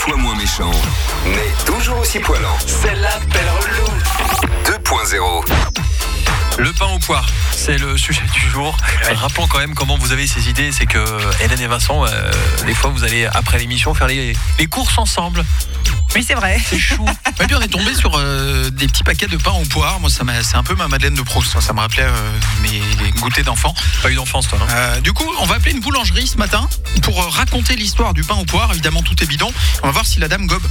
fois moins méchant, mais toujours aussi poilant. C'est l'appel relou 2.0. Le pain aux poires, c'est le sujet du jour. Rappelons quand même comment vous avez ces idées. C'est que Hélène et Vincent, des fois vous allez après l'émission faire les courses ensemble. Oui, c'est vrai. C'est chou. Et puis on est tombé sur des petits paquets de pain aux poires. Moi, c'est un peu ma Madeleine de Proust. Ça me rappelait mes goûters d'enfants. Pas eu d'enfance, toi, non? Du coup, on va appeler une boulangerie ce matin pour raconter l'histoire du pain aux poires. Évidemment, tout est bidon. On va voir si la dame gobe.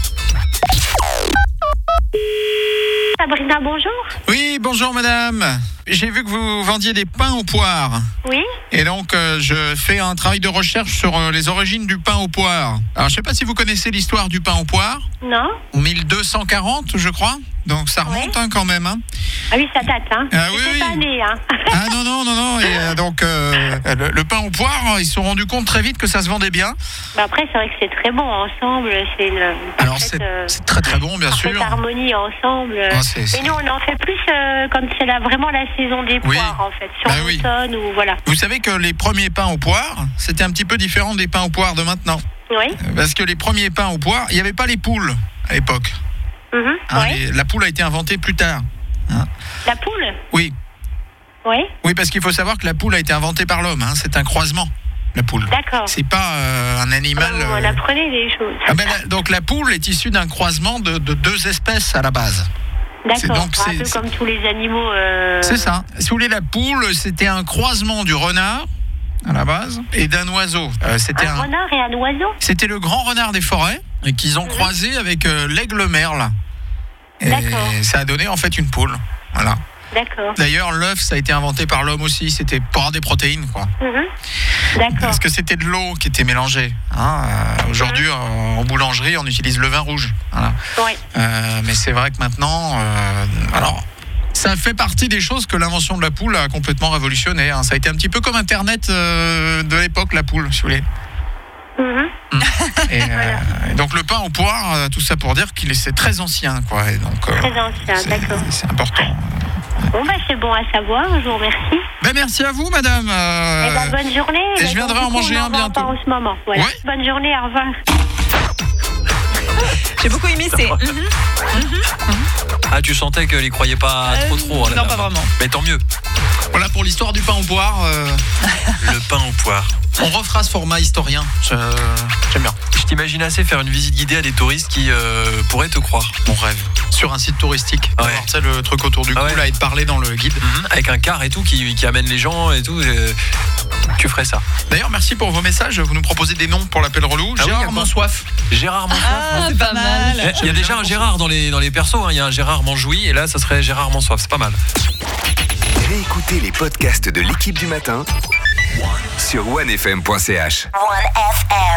Sabrina, bonjour. Oui, bonjour madame. J'ai vu que vous vendiez des pains aux poires. Oui. Et donc, je fais un travail de recherche sur les origines du pain aux poires. Alors, je sais pas si vous connaissez l'histoire du pain aux poires. Non. 1240, je crois. Donc, ça remonte quand même. Hein. Ah oui, ça date, hein. Ah oui, J'étais pas née, hein. Ah non. Et donc, le pain aux poires, ils se sont rendus compte très vite que ça se vendait bien. Bah après, c'est vrai que c'est très bon ensemble. C'est une Alors, parfaite, c'est très très bon, bien parfaite sûr. harmonie ensemble. C'est- Et nous, on en fait plus quand c'est vraiment la saison des Oui. poires, en fait. Sur Bah oui. l'automne ou voilà. Vous savez que les premiers pains aux poires, c'était un petit peu différent des pains aux poires de maintenant. Oui. Parce que les premiers pains aux poires, il n'y avait pas les poules à l'époque. Mhm. Hein, Oui. la poule a été inventée plus tard. Hein. La poule. Oui. Oui. Parce qu'il faut savoir que la poule a été inventée par l'homme. Hein. C'est un croisement, la poule. D'accord. C'est pas un animal. On apprenait des choses. Donc la poule est issue d'un croisement de deux espèces à la base. D'accord. donc, Un peu comme tous les animaux. C'est ça. Si vous voulez, la poule, c'était un croisement du renard à la base et d'un oiseau. C'était Un renard et un oiseau. C'était le grand renard des forêts et qu'ils ont croisé avec l'aigle merle. Et D'accord. ça a donné en fait une poule. Voilà. D'accord. D'ailleurs, l'œuf, ça a été inventé par l'homme aussi. C'était pour avoir des protéines, quoi. Mhm. D'accord. Parce que c'était de l'eau qui était mélangée. Hein. Aujourd'hui, en boulangerie, on utilise le vin rouge. Voilà. Oui. Mais c'est vrai que maintenant, alors, ça fait partie des choses que l'invention de la poule a complètement révolutionné. Hein. Ça a été un petit peu comme Internet de l'époque, la poule, si vous voulez. Mhm. Et donc le pain aux poires, tout ça pour dire qu'il c'est très ancien, quoi. Et donc, Très ancien, d'accord. c'est important. Bon, bah, c'est bon à savoir, je vous remercie. Ben, merci à vous, madame. Bonne journée. et je viendrai en manger un bientôt. Pas en ce moment. Voilà. Ouais. Bonne journée, au revoir. J'ai beaucoup aimé ces. Ah, tu sentais qu'elle y croyait pas trop. Non, pas vraiment. Mais tant mieux. Voilà pour l'histoire du pain aux poires. Le pain aux poires. On refera ce format historien. J'aime bien. Je t'imagine assez faire une visite guidée à des touristes qui pourraient te croire. Mon rêve. Sur un site touristique. Ouais. Alors, tu sais, le truc autour du cou, ouais. là, et de parler dans le guide. Avec un car et tout qui amène les gens et tout. Tu ferais ça. D'ailleurs, merci pour vos messages. Vous nous proposez des noms pour l'appel relou. Ah oui, Gérard à quoi Monsoif. Gérard Monsoif. Ah, c'est pas mal. Il y a déjà un Gérard dans les persos. Hein. Il y a un Gérard Manjoui et là, ça serait Gérard Monsoif. C'est pas mal. Réécoutez les podcasts de l'équipe du matin sur onefm.ch.